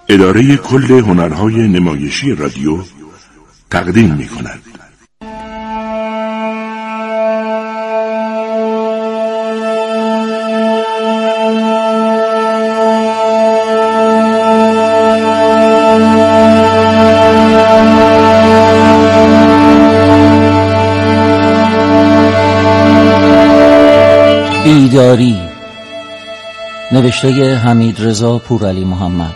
اداره کل هنرهای نمایشی رادیو تقدیم می‌کند. بیداری، نوشته حمیدرضا پورعلی محمد.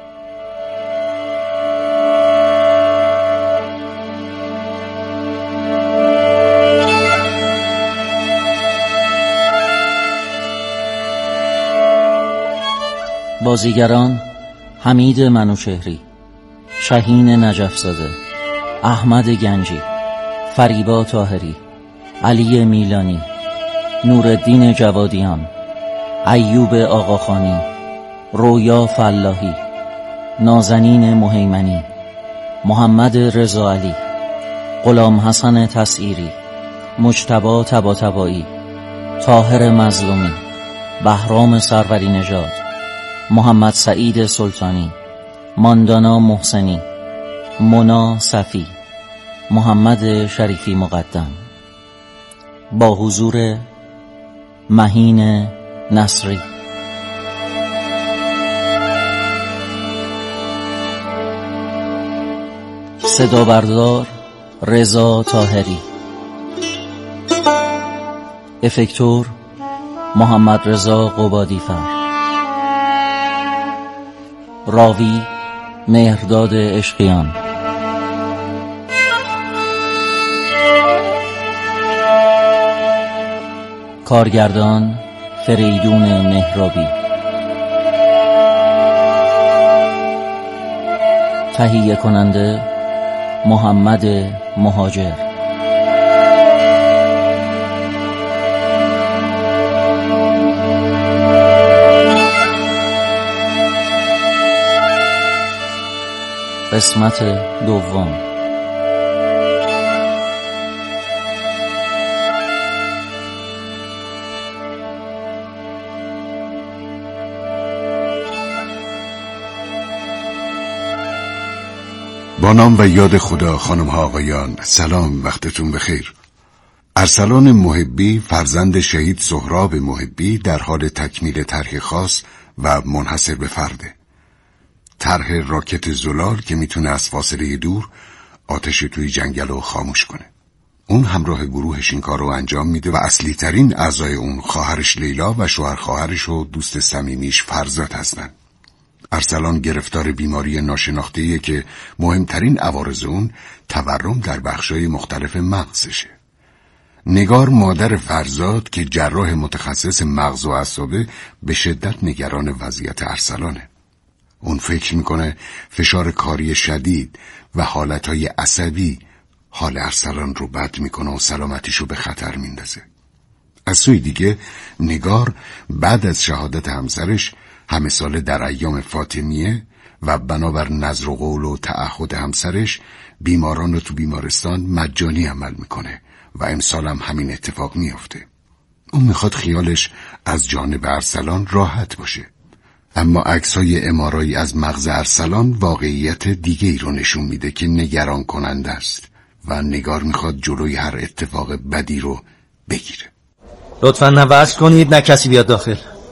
بازیگران: حمید منوچهری، شهین نجف‌زاده، احمد گنجی، فریبا طاهری، علی میلانی، نورالدین جوادیان، ایوب آقاخانی، رویا فلاحی، نازنین مهیمنی، محمد رضاعلی، غلام حسن تسعیری، مجتبی طباطبایی، طاهر مظلومی، بهرام سروری نژاد، محمد سعید سلطانی، ماندانا محسنی، مونا صفی، محمد شریفی مقدم. با حضور مهین نصری. صدا بردار رضا طاهری. افکتور محمد رضا قبادی‌فر. راوی مهرداد عشقیان. کارگردان فریدون مهرابی. تهیه کننده محمد مهاجر. قسمت دوم. با نام و یاد خدا. خانم ها آقایان، سلام، وقتتون بخیر. ارسلان محبی فرزند شهید سهراب محبی در حال تکمیل طرح خاص و منحصر به فرده. طرح راکت زلال که میتونه از فاصله دور آتش توی جنگل رو خاموش کنه. اون همراه گروهش این کار رو انجام میده و اصلی ترین اعضای اون خواهرش لیلا و شوهر خواهرش و دوست صمیمیش فرزاد هستن. ارسلان گرفتار بیماری ناشناخته‌ایه که مهمترین عوارض اون تورم در بخشای مختلف مغزشه. نگار مادر فرزاد که جراح متخصص مغز و اعصابه به شدت نگران وضعیت ارسلانه. اون فکر میکنه فشار کاری شدید و حالتهای عصبی حال ارسلان رو بد میکنه و سلامتیشو به خطر میندازه. از سوی دیگه نگار بعد از شهادت همسرش همه ساله در ایام فاطمیه و بنابر نذر و قول و تعهد همسرش بیماران رو تو بیمارستان مجانی عمل میکنه و امسال هم همین اتفاق میافته. اون میخواد خیالش از جانب ارسلان راحت باشه، اما عکسای ام‌آرآی از مغز ارسلان واقعیت دیگه ای رو نشون میده که نگران کننده است و نگار میخواد جلوی هر اتفاق بدی رو بگیره. لطفاً نه وصل کنید نه کسی بیاد داخل.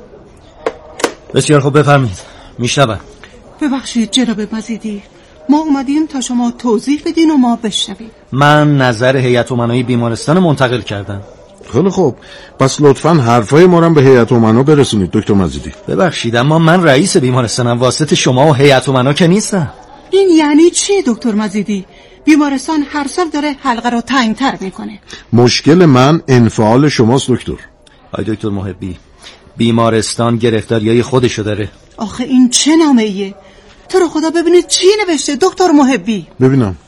بسیار خوب، بفرمایید. میشنوم. ببخشید جناب مزیدی، ما اومدیم تا شما توضیح بدین و ما بشنویم. من نظر هیئت امنای بیمارستان منتقل کردم. خیلی خوب، پس لطفاً حرفای ما رو به هیئت امنا برسونید دکتر مزیدی. ببخشید اما من رئیس بیمارستانم، واسط شما و هیئت امنا که نیستم. این یعنی چی دکتر مزیدی؟ بیمارستان هر سال داره حلقه رو تنگ‌تر میکنه. مشکل من انفعال شماست دکتر. آی دکتر محبی، بیمارستان گرفتاریای خودشو داره. آخه این چه نامه‌ایه؟ تو رو خدا ببینید چی نوشته دکتر محبی. ببینم.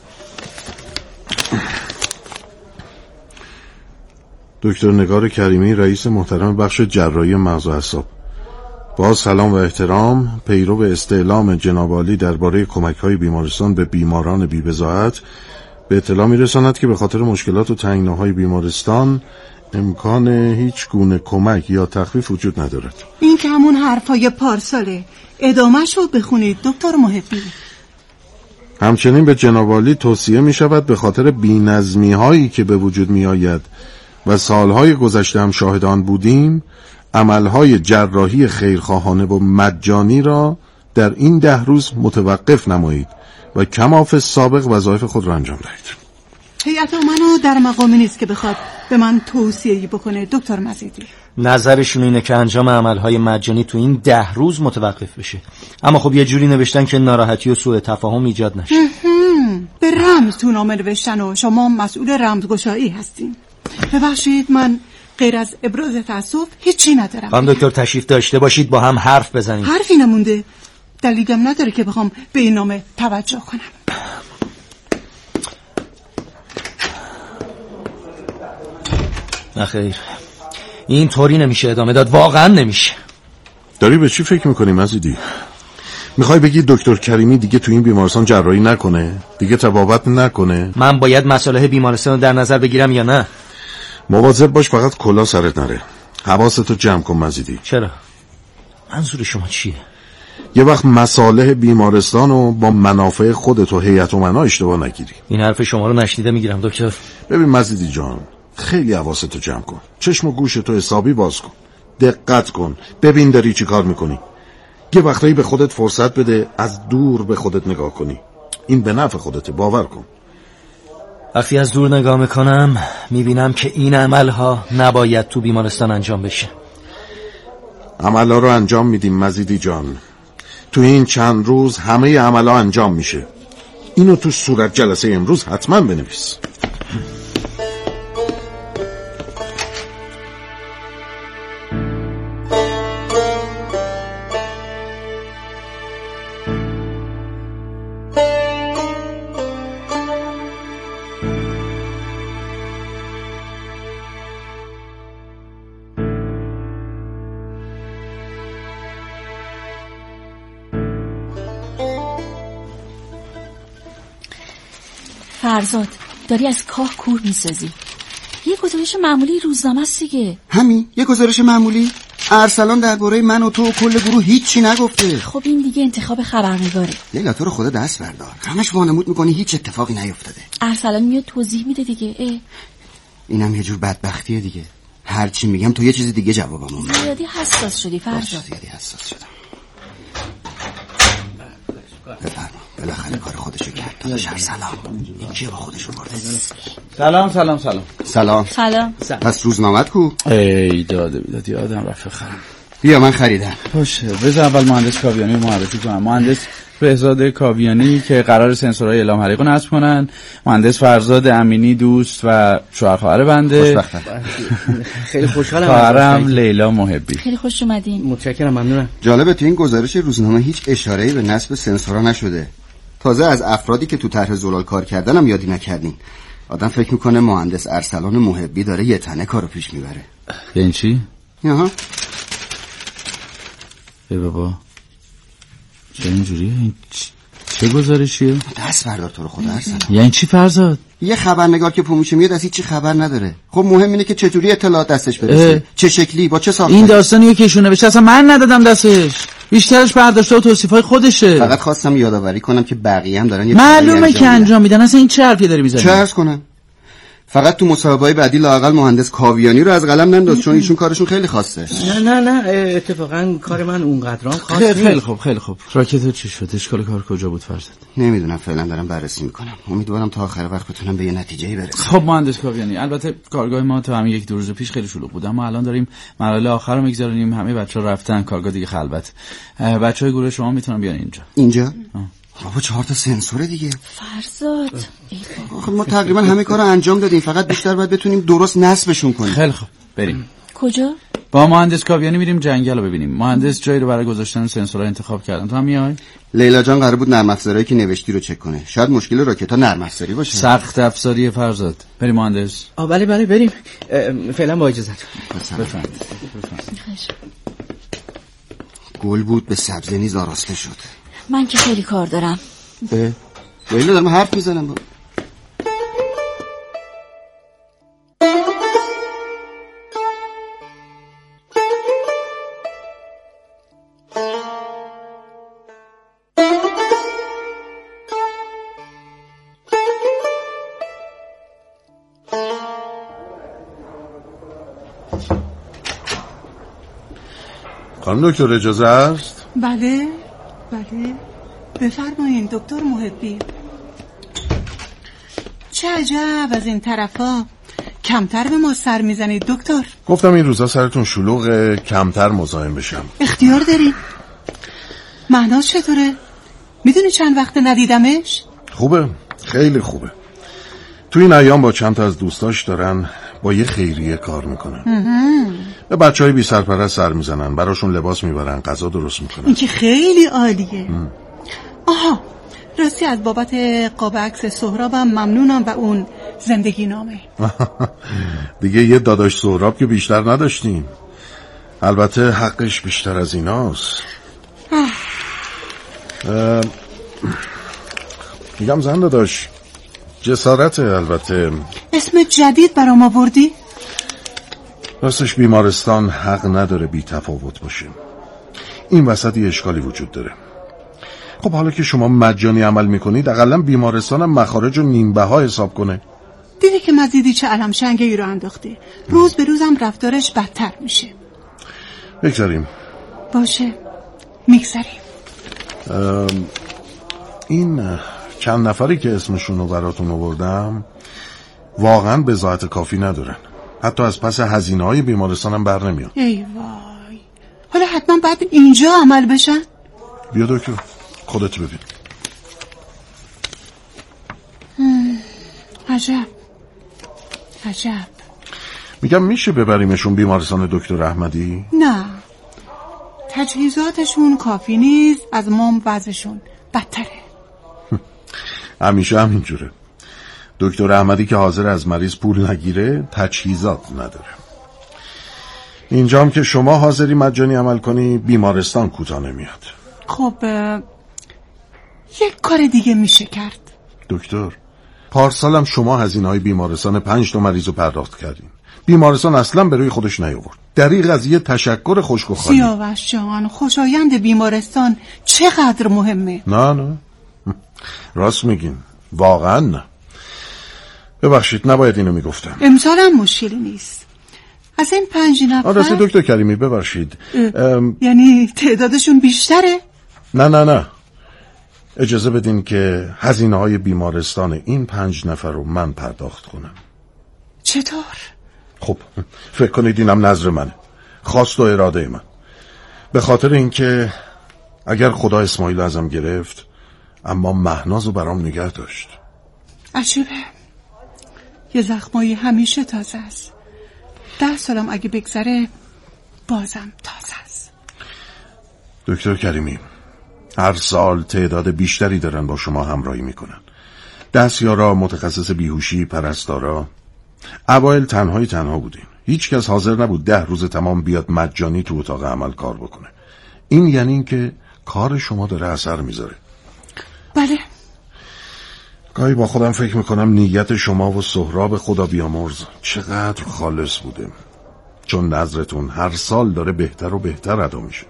دکتر نگار کریمی، رئیس محترم بخش جراحی مغز و اعصاب. با سلام و احترام، پیرو به استعلام جناب عالی درباره کمک‌های بیمارستان به بیماران بی‌بضاعت به اطلاع می‌رساند که به خاطر مشکلات و تنگناهای بیمارستان امکان هیچ گونه کمک یا تخفیف وجود ندارد. این که همون حرفای پارساله. ادامه‌شو بخونید دکتر محبی. همچنین به جناب عالی توصیه می شود به خاطر بی‌نظمی هایی که به وجود می آید و سالهای گذشته هم شاهدان بودیم، عملهای جراحی خیرخواهانه و مجانی را در این 10 روز متوقف نمایید و کماف سابق وظایف خود را انجام دهید. هیئت امنا در مقامی نیست که بخواد به من توصیه‌ای بکنه دکتر مزیدی. نظرشون اینه که انجام عملهای مجانی تو این 10 روز متوقف بشه. اما خب یه جوری نوشتن که ناراحتی و سوء تفاهم ایجاد نشه. به رمز تو نامه نوشتن و شما مسئول رمزگشایی هستین. ببخشید من غیر از ابراز تأسف هیچی ندارم. خانم دکتر تشریف داشته باشید با هم حرف بزنیم. حرفی نمونده. دلیلم نداره که بخوام به این نامه توجه کنم. نخیر، این طوری نمیشه ادامه داد، واقعا نمیشه. داری به چی فکر میکنی مزیدی؟ میخوای بگی دکتر کریمی دیگه تو این بیمارستان جراحی نکنه؟ دیگه تبابت نکنه؟ من باید مصالح بیمارستان رو در نظر بگیرم یا نه؟ مواظب باش فقط کلا سرت نره. حواستو جمع کن مزیدی. چرا؟ منظور شما چیه؟ یه وقت مصالح بیمارستان رو با منافع خودت و هیئت امنا اشتباه نگیری. این حرف شما رو نشنیده میگیرم دکتر. ببین مزیدی جان، خیلی حواستو جمع کن. چشم و گوشتو حسابی باز کن. دقت کن. ببین داری چی کار میکنی. یه وقتایی به خودت فرصت بده از دور به خودت نگاه کنی. این به نفع خودته، باور کن. وقتی از دور نگاه میکنم میبینم که این عملها نباید تو بیمارستان انجام بشه. عملها رو انجام میدیم مزیدی جان. تو این چند روز همه عملها انجام میشه. اینو تو صورت جلسه امروز حتما بنویس. فرزاد داری از کاه کور میسازی. یه گزارش معمولی روزنامه است دیگه. همین یه گزارش معمولی. ارسلان درباره من و تو و کل گروه هیچی نگفته. خب این دیگه انتخاب خبرنگاره. لیلا تو رو خدا دست بردار. همش وانمود میکنی هیچ اتفاقی نیفتاده. ارسلان میاد توضیح میده دیگه. اینم یه جور بدبختیه دیگه. هرچی میگم تو یه چیز دیگه جوابمو میدی. زیادی حساس شدی فرزاد. زیادی حساس شدم. بفرما. بالاخره کار خودشو کرد. داداش ارسلان یکی با خودشو برده. سلام. پس روزنامه‌ت کو؟ ای داده بیداد یادم رفت بخرم. بیا من خریدم. باشه بذار اول مهندس کاویانی رو معرفی کنم. مهندس بهزاد کاویانی که قرار سنسورهای اعلام حریق رو نصب کنن. مهندس فرزاد امینی دوست و شوهر خواهر بنده. خیلی خوشحالم. خواهرم لیلا محبی. خیلی خوش اومدین. متشکرم، ممنونم. جالبه تو این گزارش روزنامه هیچ اشاره‌ای به نصب سنسورها نشده. تازه از افرادی که تو طرح زلال کار کردن هم یادی نکردین. آدم فکر میکنه مهندس ارسلان محبی داره یه تنه کارو پیش میبره. یعنی چی؟ آها. ای بابا چه اینجوریه؟ چه گزارشیه؟ دست بردار تو رو خدا ارسلان. یعنی چی فرزاد؟ یه خبرنگار که پومیشه میاد از هیچی خبر نداره. خب مهم اینه که چجوری اطلاعات دستش برسه، چه شکلی، با چه ساختاری. این داستانیه که ایشون نوشته اصلا من ندادم دستش. بیشترش برداشته و توصیفای خودشه. فقط خواستم یادآوری کنم که بقیه هم دارن یه معلومه که انجام میدن. اصلا این چه حرفی داری میزنی؟ چه عرض کنم؟ فقط تو مسابقه‌های بعدی لااقل مهندس کاویانی رو از قلم ننداز، چون ایشون کارشون خیلی خاصه. نه اتفاقا کار من اونقدرام خاص نیست. خیلی خوب. راکت چی شد؟ اشکال کار کجا بود فرزاد؟ نمیدونم، فعلا دارم بررسی میکنم. امیدوارم تا آخر وقت بتونم به یه نتیجه‌ای برسم. خب مهندس کاویانی، البته کارگاه ما تا همین 1-2 روز پیش خیلی شلوغ بود، اما الان داریم مرحله آخر رو میگذرونیم. همه بچه‌ها رفتن کارگاه دیگه خلوت. بچه‌های گروه شما میتونن بیان اینجا. بابا 4 تا سنسور دیگه. فرزاد خب ما تقریبا همه کارو انجام دادیم، فقط بیشتر باید بتونیم درست نصبشون کنیم. خیلی خوب بریم. کجا؟ با مهندس کاویانی میریم جنگل رو ببینیم. مهندس جایی رو برای گذاشتن سنسورها انتخاب کردن. تو هم میای؟ لیلا جان قرار بود نرم افزاری که نوشتی رو چک کنه. شاید مشکل راکت‌ها نرم افزاری باشه. سخت افزاری فرزاد. بریم مهندس. بله بریم. فعلا با اجازهت. بفرمایید. گل بود به سبزه نیز آراسته شد. من که خیلی کار دارم. لیلا دارم حرف میزنم. خانم دکتر اجازه است؟ بله بفرمایین دکتر محبی. چه عجب از این طرفا کمتر به ما سر میزنید دکتر. گفتم این روزا سرتون شلوغه، کمتر مزاحم بشم. اختیار داری. مهناز چطوره؟ میدونی چند وقت ندیدمش؟ خوبه، خیلی خوبه. تو این ایام با چند تا از دوستاش دارن با یه خیریه کار میکنن. به بچهای بی سرپرست سر میزنن، براشون لباس میبرن، غذا درست میکنن. این که خیلی عالیه. آها راستی از بابت قاب عکس سهرابم ممنونم و اون زندگی نامه. دیگه یه داداش سهراب که بیشتر نداشتیم. البته حقش بیشتر از ایناست. میگم زن داداش جسارته. البته اسم جدید برام آوردی؟ راستش بیمارستان حق نداره بی تفاوت باشه. این وسط یه اشکالی وجود داره. خب حالا که شما مجانی عمل میکنید اقلا بیمارستانم مخارج و نیمبها حساب کنه. دیدی که مزیدی چه علم شنگی رو انداخته. روز به روزم رفتارش بدتر میشه. بگذاریم. باشه میگذاریم. این چند نفری که اسمشون رو براتون آوردم واقعا بضاعت کافی ندارن. حتی از پس هزینه‌های بیمارستانم بر نمیاد. ای وای، حالا حتما باید اینجا عمل بشن؟ بیا دکتر خودت ببین. عجب. میگم میشه ببریمشون بیمارستان دکتر احمدی؟ نه، تجهیزاتشون کافی نیست، از ما وضعشون بدتره. همیشه همینجوره. دکتر احمدی که حاضر از مریض پول نگیره تجهیزات نداره. اینجام که شما حاضری مجانی عمل کنی بیمارستان کوتاه نمیاد. خب یک کار دیگه میشه کرد. دکتر پارسالم شما هزینه‌های بیمارستان 5 تا مریض رو پرداخت کردین. بیمارستان اصلا به روی خودش نیاورد. دریغ از یه تشکر خشک و خالی. سیاوش جان خوشایند بیمارستان چقدر مهمه. نه راست میگین، واقعا نه. ببخشید نباید اینو میگفتم. امسالم مشکلی نیست. از این 5 نفر راستی دکتر کریمی ببخشید یعنی تعدادشون بیشتره؟ نه اجازه بدین که هزینه‌های بیمارستان این 5 نفر رو من پرداخت کنم. چطور؟ خب فکر کنید اینم نظر منه، خواست و اراده من. به خاطر اینکه اگر خدا اسماعیل ازم گرفت اما مهنازو برام نگه داشت. عجیبه، یه زخمایی همیشه تازه است. 10 سالم اگه بگذره بازم تازه است. دکتر کریمی هر سال تعداد بیشتری دارن با شما همراهی میکنن. دستیارا، متخصص بیهوشی، پرستارا. اوایل تنها بودین. هیچ کس حاضر نبود 10 روز تمام بیاد مجانی تو اتاق عمل کار بکنه. این یعنی این که کار شما داره اثر میذاره. بله. گاهی با خودم فکر میکنم نیت شما و سهراب خدا بیامرز چقدر خالص بوده، چون نظرتون هر سال داره بهتر و بهتر ادا میشه.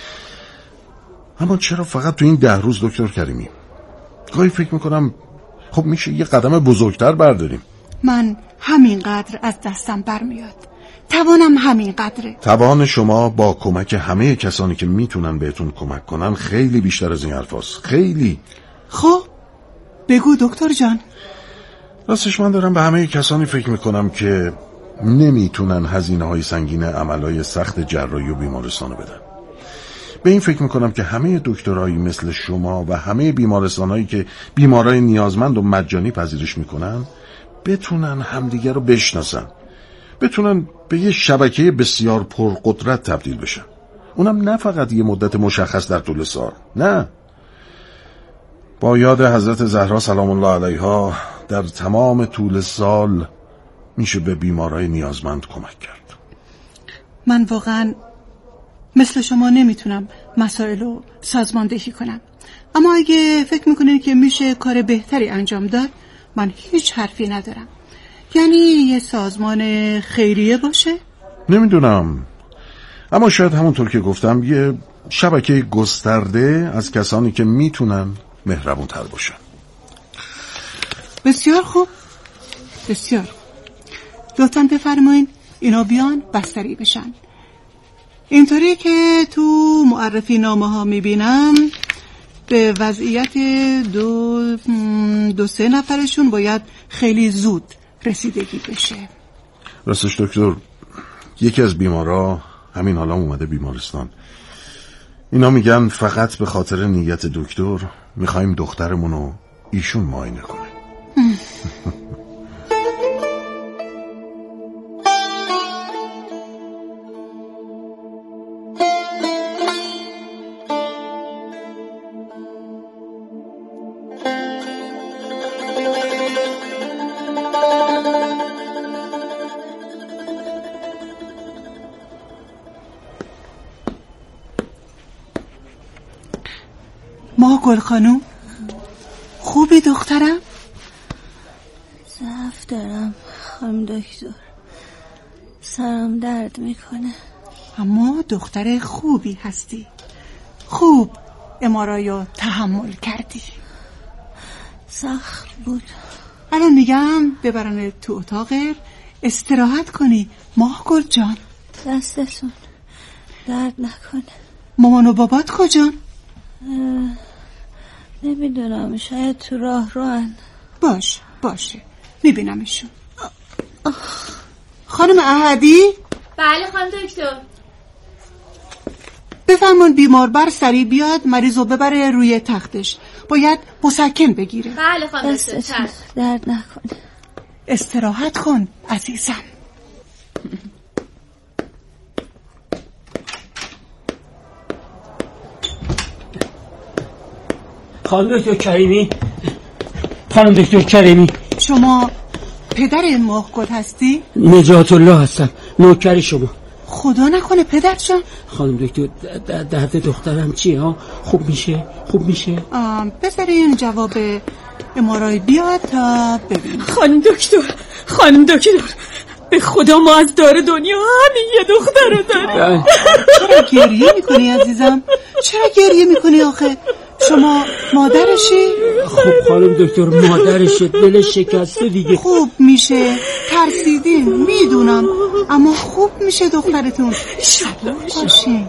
اما چرا فقط تو این 10 روز دکتر کریمی؟ گاهی فکر میکنم خب میشه یه قدم بزرگتر برداریم. من همینقدر از دستم برمیاد. توانم همینقدره. توان شما با کمک همه کسانی که میتونن بهتون کمک کنن خیلی بیشتر از این حرفاست. خیلی. خب بگو دکتر جان. راستش من دارم به همه کسانی فکر میکنم که نمیتونن هزینه‌های سنگین عملهای سخت جراحی و بیمارستان بدن. به این فکر میکنم که همه دکترایی مثل شما و همه بیمارستانایی که بیمارای نیازمند و مجانی پذیرش میکنن بتونن همدیگر رو بشناسن، بتونن به یه شبکه بسیار پرقدرت تبدیل بشن. اونم نه فقط یه مدت مشخص در طول سال، نه، با یاد حضرت زهرا سلام الله علیها در تمام طول سال میشه به بیمارای نیازمند کمک کرد. من واقعا مثل شما نمیتونم مسائل رو سازماندهی کنم، اما اگه فکر میکنید که میشه کار بهتری انجام داد من هیچ حرفی ندارم. یعنی یه سازمان خیریه باشه؟ نمیدونم، اما شاید همونطور که گفتم یه شبکه گسترده از کسانی که میتونن مهربون تر باشن. بسیار خوب، بسیار. لطفاً بفرمایین اینا بیان بستری بشن. اینطوری که تو معرفی نامه ها میبینم به وضعیت دو سه نفرشون باید خیلی زود رسیدگی بشه. راستش دکتر، یکی از بیمارا همین حالا اومده بیمارستان. اینا میگن فقط به خاطر نیت دکتر میخوایم دخترمونو ایشون معاینه کنه. گل خانوم خوبی دخترم؟ ضعف دارم خانم دکتر، سرم درد میکنه. اما دختر خوبی هستی، خوب امارایو تحمل کردی. سخت بود. الان میگم ببرن تو اتاق استراحت کنی. ماهگل جان دستتون درد نکنه. مامان و بابات کجان؟ نمیدونم، شاید تو راه روان. باشه میبینمشون. خانم احدی؟ بله خانم دکتر. بفرمون بیماربر سریع بیاد مریضو ببره روی تختش، باید مسکن بگیره. بله خانم دکتر. درد نکنه. استراحت کن عزیزم. خانم دکتر کریمی، خانم دکتر کریمی، شما پدر ماهگل هستی؟ نجات الله هستم، نوکر شما. خدا نکنه پدر جان. خانم دکتر درد دخترم چیه ها؟ خوب میشه؟ بذارین جواب امارای بیاد تا ببینیم. خانم دکتر به خدا ما از دار دنیا همین یه دختر رو داریم. چرا گریه میکنی عزیزم؟ چرا گریه میکنی آخه؟ شما مادرشی؟ خب خانم دکتر مادرشه، دل شکسته دیگه. خوب میشه، ترسیدین میدونم، اما خوب میشه دخترتون. صبور باشین.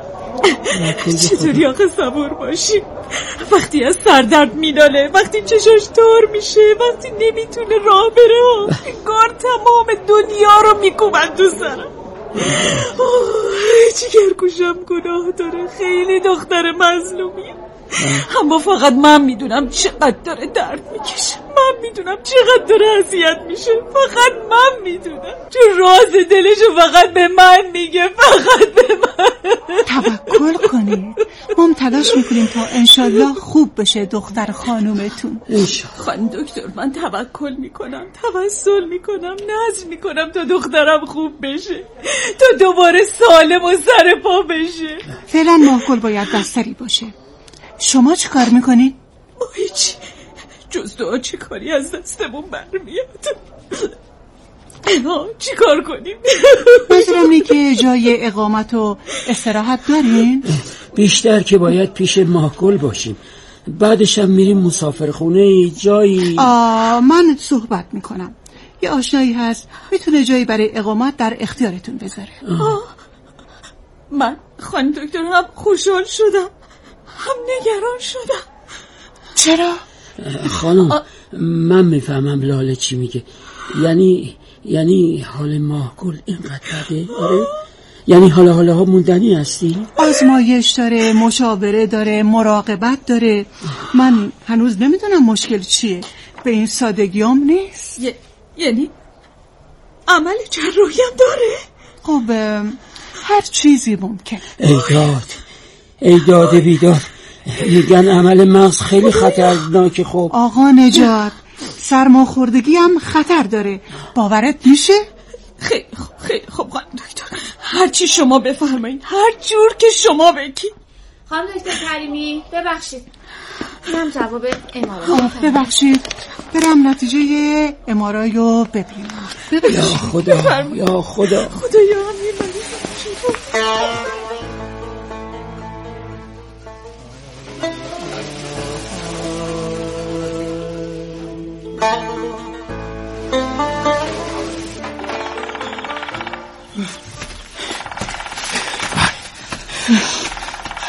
چطوری آخه صبور باشیم؟ وقتی از سردرد میناله، وقتی چشاش تار میشه، وقتی نمیتونه راه بره، انگار تمام دنیا رو میکوبن تو سرم. جگرگوشم گناه داره، خیلی دختر مظلومیه. اما فقط من میدونم چقدر داره درد میکشه، من میدونم چقدر داره اذیت میشه، فقط من میدونم، چون راز دلشو فقط به من میگه، فقط به من. توکل کنید، ما هم تلاش میکنیم تا انشالله خوب بشه دختر خانومتون. خانم دکتر من توکل میکنم، توسل میکنم، نذر میکنم تا دخترم خوب بشه، تا دوباره سالم و سر پا بشه. فعلا ماهگل باید بستری باشه. شما چه کار میکنی؟ ما هیچی جز دعا، چه کاری از دستمون برمیاد. چی کار کنیم؟ منظورم اینه که جای اقامت و استراحت دارین؟ بیشتر که باید پیش ماهگل باشیم، بعدش هم میریم مسافرخونه جایی. من صحبت میکنم، یه آشنایی هست میتونه جایی برای اقامت در اختیارتون بذاره. من خانم دکتر هم خوشحال شدم، هم نگران شدم. چرا؟ خانم من میفهمم لاله چی میگه. یعنی حال ماهگل اینقدر بده؟ آره؟ یعنی حالا ها موندنی هستی؟ آزمایش داره، مشاوره داره، مراقبت داره. من هنوز نمیدونم مشکل چیه، به این سادگیام نیست. یعنی عمل جراحی هم داره؟ خب هر چیزی ممکن. ای داد بیداد، میگن عمل مغز خیلی خطرناکه. خب آقا نجات، سرماخوردگی هم خطر داره، باورت میشه؟ خیلی خوب خانم دکتر، هر چی شما بفرمایید، هر جور که شما بگید. خانم دکتر کریمی ببخشید، اینم جواب امارای. ببخشید، برم نتیجه امارایو ببینم. یا خدا خدایا همین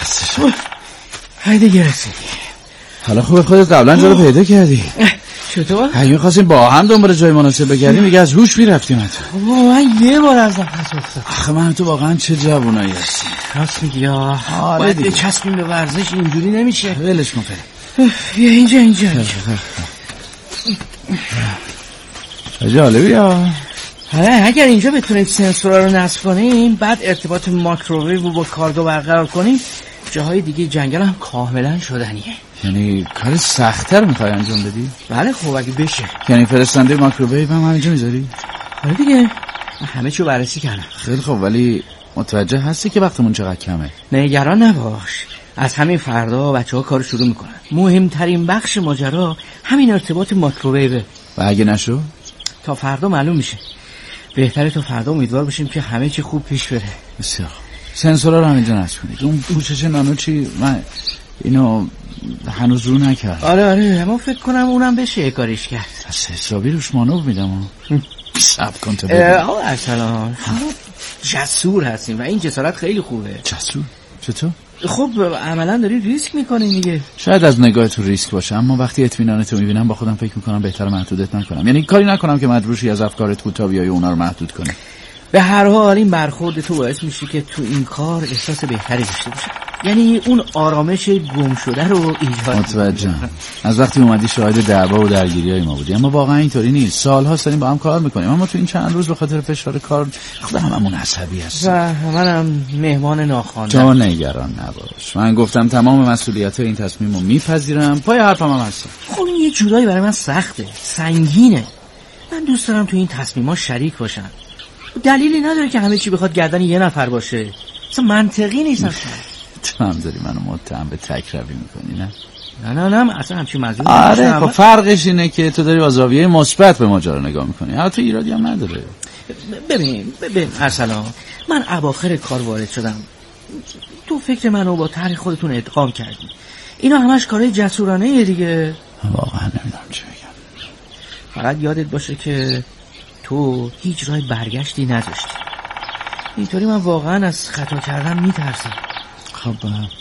هایده گرسی. حالا خوبه خودت قبلا جا رو پیدا کردی. چطور؟ اگه خواستیم با هم دنبال جای مناسب بگردیم دیگه از هوش میرفتیم حتی. من یه بار از نفس افتاد. آخه من تو واقعا چه جوونایی هستی. راست میگی. باید بچسبیم به ورزش، اینجوری نمیشه. ولش کن بیا اینجا. جالبی ها. اگر اینجا بتونیم سنسورها رو نصب کنیم، بعد ارتباط ماکروویو رو با کارگو برقرار کنیم، جاهای دیگه جنگل هم کاملا شدنیه. یعنی کار سخت‌تر میخوای انجام بدی؟ بله خب اگه بشه. یعنی فرستنده ماکروویو هم همینجا میذاری؟ آره دیگه، همه چیو بررسی کردم. خیلی خب، ولی متوجه هستی که وقتمون چقدر کمه؟ نگران نباش، از همین فردا بچه‌ها کارو شروع میکنن. مهمترین بخش ماجرا همین ارتباط ماکروویوه. و اگه نشو؟ تا فردا معلوم میشه. بهتره تا فردا امیدوار باشیم که همه چی خوب پیش بره. بسیار سنسورها رو همینجا نصب کنید. اون پوشش نانو چی؟ من اینو هنوز رو نکرد. آره اما فکر کنم اونم بشه کاریش کرد. پس حسابی روش مانور میدم. صبر کن تا ببینم. آقا ارسلان، شما جسور هستین و این جسارت خیلی خوبه. جسور؟ چطور؟ خب عملا داری ریسک میکنی دیگه. شاید از نگاه تو ریسک باشه، اما وقتی اطمینانتو میبینم با خودم فکر میکنم بهتره محدودت نکنم. یعنی کاری نکنم که مجبور شی از افکارت کوتاه بیای اونا رو محدود کنی. به هر حال این برخورد تو باعث میشه که تو این کار احساس بهتری داشته باشی. یعنی اون آرامش گم شده رو ایجاد. متوجهم. از وقتی اومدی شاهد دعوا و درگیریای ما بودی، اما واقعا اینطوری نیست. سال‌هاست داریم با هم کار میکنیم، اما تو این چند روز به خاطر فشار کار خود هممون عصبی هستیم. منم مهمان ناخوانده. تو نگران نباش. من گفتم تمام مسئولیت این تصمیمو میپذیرم. پای حرفم هم هستم. خب این یه جورایی برای من سخته، سنگینه. من دوست دارم تو این تصمیم‌ها شریک باشم. دلیلی نداره که همه چی بخواد گردن یه نفر باشه. اصلا منطقی نیست اصلا. تو هم داری منو متهم به تکروی میکنی نه؟ نه اصلا همچین مزید. آره خب فرقش اینه که تو داری با زاویه مثبت به ماجرا نگاه میکنی. البته ایرادی هم نداره. ببین ارسلان، من اواخر کار وارد شدم. تو فکر منو با طرح خودتون ادغام کردی. اینا همش کارهای جسورانه دیگه. واقعا نمیدونم چی بگم. فقط یادت باشه که تو هیچ راه برگشتی نذاشتی. اینطوری من واقعا از خطا کردن میترسم. خب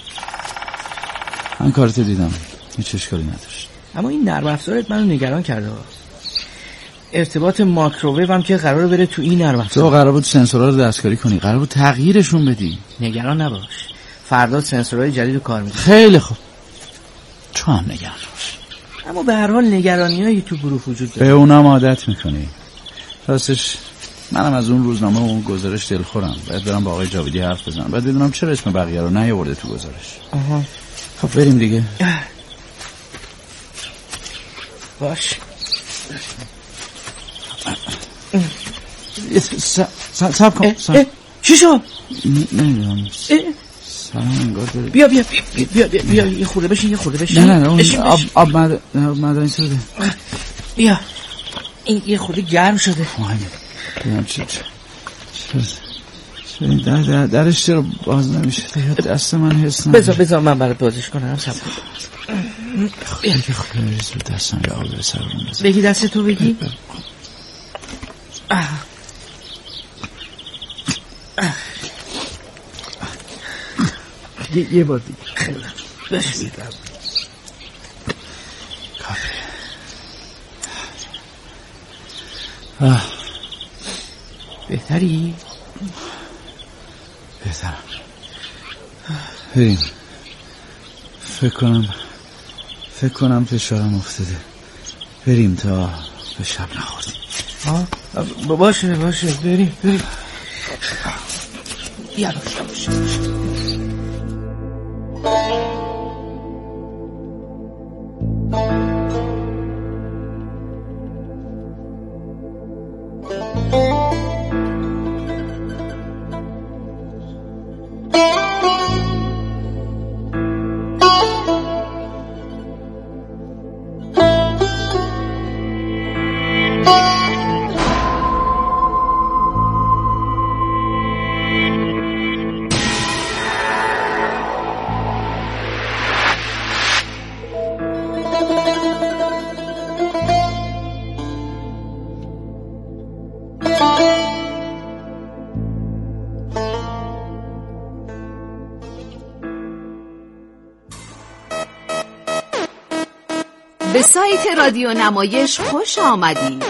من کارتو دیدم، هیچ اشکالی نداشت. اما این نرم افزارت منو نگران کرده. ارتباط ماکروویو هم که قراره بره تو این نرم افزار. تو قرار بود سنسورها رو دستکاری کنی، قرار بود تغییرشون بدی. نگران نباش، فردا سنسورهای جدید رو کار میده. خیلی خوب، تو هم نگران باش. اما به هر حال نگرانیایی تو گروه وجود داره. به اونم عادت میکنی. راستش منم از اون روزنامه و اون گزارش دلخورم. باید برم با آقای جاویدی حرف بزنم، باید بدونم چرا اسم بقیه رو نیاورده تو گزارش. خب بریم دیگه. باش. سب کن. چی شد؟ نمیدونم. سلام انگار داره. بیا یه خورده بشین. نه آب معدنی شده. بیا این یه خورده گرم شده. ببینم چه درش چرا باز نمیشه؟ دست من حس نمیشه. بذار من برای بازش کنم. خیلی خوب ریز رو دستم یا آب به سرمون بزن. بگی دست تو بگی. یه بار دیگه. خیلی بشید بهتری؟ بهترم. بریم. فکر کنم فشارم افتاده. بریم تا به شب نخوردیم. باشه بریم. باشه. به سایت رادیو نمایش خوش آمدید.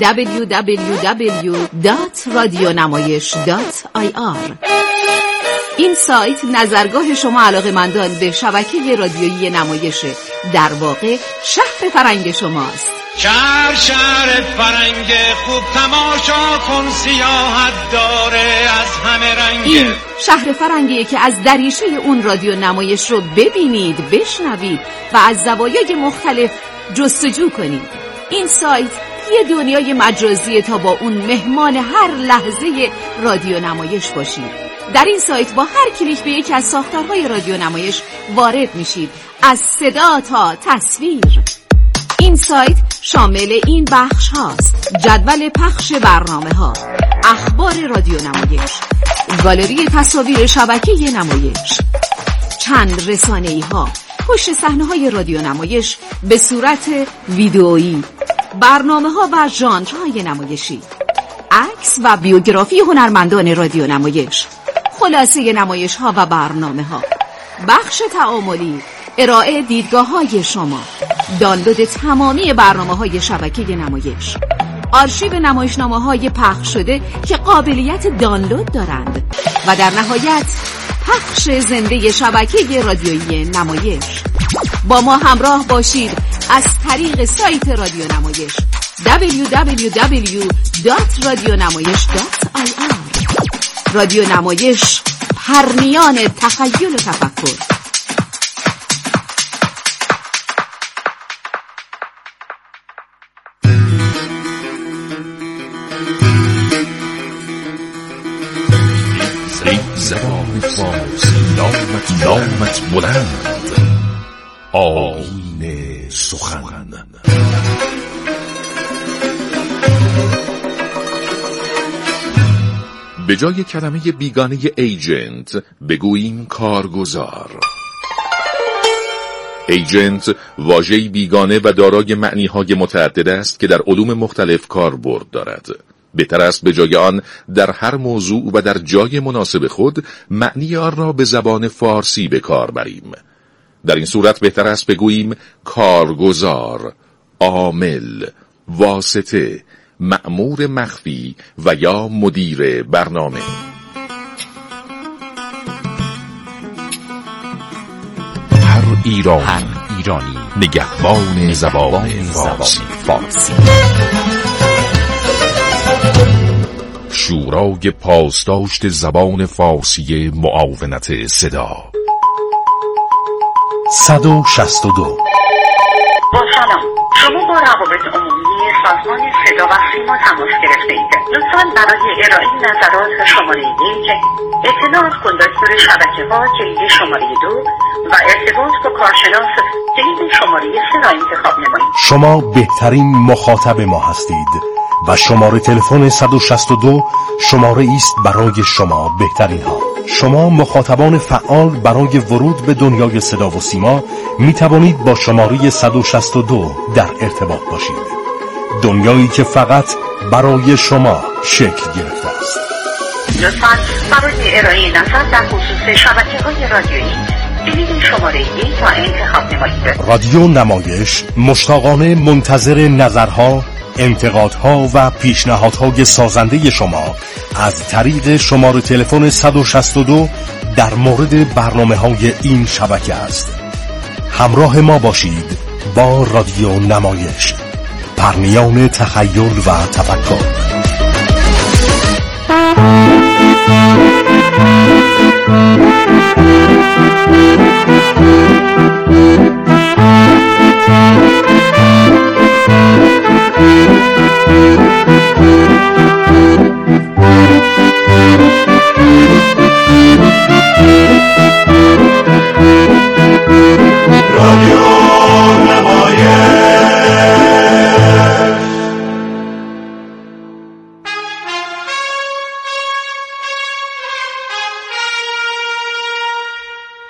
www.radionamayish.ir. این سایت نظرگاه شما علاقه‌مندان به شبکه رادیویی نمایشه، در واقع شهر فرنگ شماست. شهر فرنگ خوب تماشا کن، سیاحت داره از همه رنگ. این شهر فرنگیه که از دریچه اون رادیو نمایش رو ببینید، بشنوید و از زوایای مختلف جستجو کنید. این سایت یه دنیای مجازیه تا با اون مهمان هر لحظه رادیو نمایش باشید. در این سایت با هر کلیک به یکی از ساختارهای رادیو نمایش وارد میشید، از صدا تا تصویر. این سایت شامل این بخش هاست: جدول پخش برنامه ها، اخبار رادیو نمایش، گالری تصاویر شبکه نمایش، چند رسانه‌ای ها، پشت صحنه های رادیو نمایش به صورت ویدئویی، برنامه ها و ژانرهای نمایشی، عکس و بیوگرافی هنرمندان رادیو نمایش، خلاصه نمایش ها و برنامه ها، بخش تعاملی، ارائه دیدگاه های شما، دانلود تمامی برنامه های شبکه نمایش، آرشیو نمایشنامه های پخش شده که قابلیت دانلود دارند و در نهایت پخش زنده شبکه رادیویی نمایش. با ما همراه باشید از طریق سایت رادیو نمایش www.radionamayish.ir. رادیو نمایش، پرنیان تخیل و تفکر. زبان فارسی نامت بلند، آیین سخن. به جای کلمه بیگانه ایجنت بگوییم کارگزار. ایجنت واژه‌ای بیگانه و دارای معنی‌های متعدد است که در علوم مختلف کاربرد دارد. بهتر است به جای آن در هر موضوع و در جای مناسب خود معنی آن را به زبان فارسی به کار بریم. در این صورت بهتر است بگوییم کارگزار، عامل، واسطه، مأمور مخفی و یا مدیر برنامه. هر ایرانی نگهبان زبان فارسی. شورای پاسداشت زبان فارسی معاونت صدا. 162. با سلام، شما با روابط عمومی سازمان صدا و سیما تماس گرفته اید. لطفاً برای ارائه نظرات شماره 1، اطلاع از کندکتور شبکه‌ها کلید شماره 2 و ارتباط با کارشناس کلید شماره 3 را انتخاب نمایید. شما بهترین مخاطب ما هستید و شماره تلفن 162 شماره است برای شما بهترین ها. شما مخاطبان فعال برای ورود به دنیای صدا و سیما می توانید با شماره 162 در ارتباط باشید. دنیایی که فقط برای شما شکل گرفته است. لطفاً برای ارائه نظر در خصوص شبکه‌های رادیویی کلید شماره 1 را انتخاب نمایید. رادیو نمایش مشتاقانه منتظر نظرها، انتقادها و پیشنهادهای سازنده شما از طریق شماره تلفن 162 در مورد برنامه‌های این شبکه است. همراه ما باشید با رادیو نمایش، پرنیان تخیل و تفکر.